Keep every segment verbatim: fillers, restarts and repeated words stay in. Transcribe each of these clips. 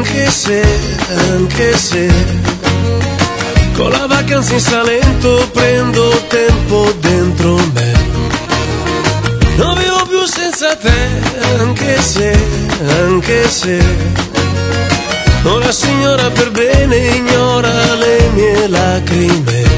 anche se, anche se con la vacanza in Salento prendo tempo dentro me. Non vivo più senza te, anche se, anche se una signora per bene ignora le mie lacrime.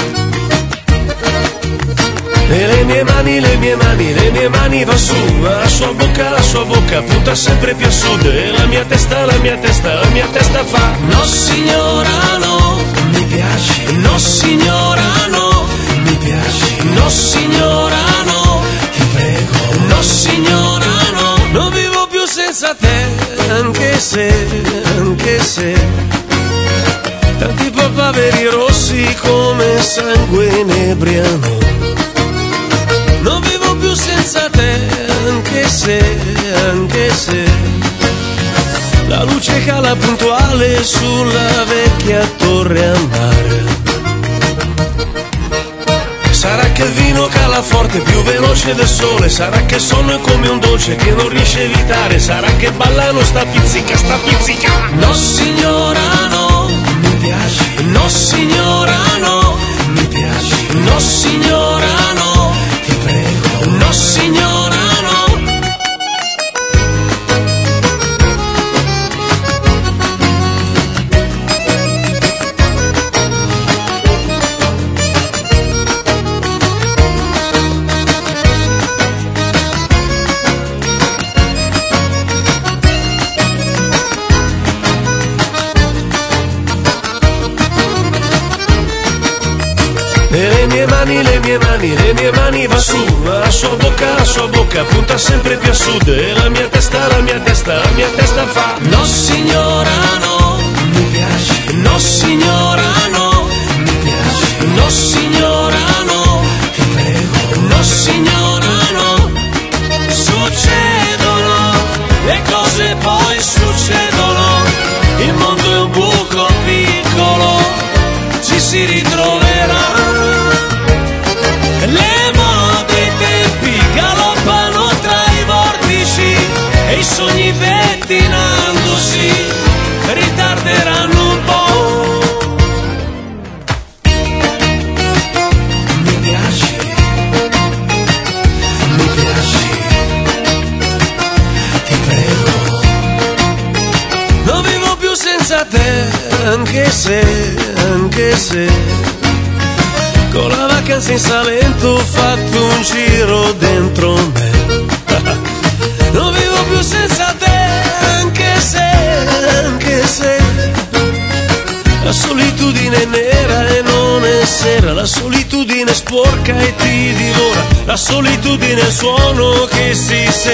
E le mie mani, le mie mani, le mie mani va su, la sua bocca, la sua bocca punta sempre più a sud. E la mia testa, la mia testa, la mia testa fa no signora no, mi piaci, no signora no, mi piaci, no signora no, ti prego, no signora no. Non vivo più senza te, anche se, anche se tanti papaveri rossi come sangue inebriano. Non vivo più senza te, anche se, anche se la luce cala puntuale sulla vecchia torre a mare. Sarà che il vino cala forte, più veloce del sole. Sarà che il sonno è come un dolce che non riesce a evitare. Sarà che ballano sta pizzica, sta pizzica. No signora no, mi piaci. No signora no, mi piaci. No signora no, ti prego. No signora no. E le mie mani, le mie mani, le mie mani va su, la sua bocca, la sua bocca punta sempre più a sud. E la mia testa, la mia testa, la mia testa fa no signora no, mi piaci. No signora no, mi piaci. No signora no, ti prego. No signora no. Succedono le cose, poi succedono. Il mondo è un buco piccolo, ci si ritroverà. Le mode e i tempi galoppano tra i vortici e i sogni pettinandosi ritarderanno un po'. Mi piaci, mi piaci, ti prego. Non vivo più senza te, anche se, anche se con la vacanza in Salento ho fatto un giro dentro me. Non vivo più senza te, anche se, anche se la solitudine è nera e non è sera. La solitudine è sporca e ti divora. La solitudine è il suono che si sente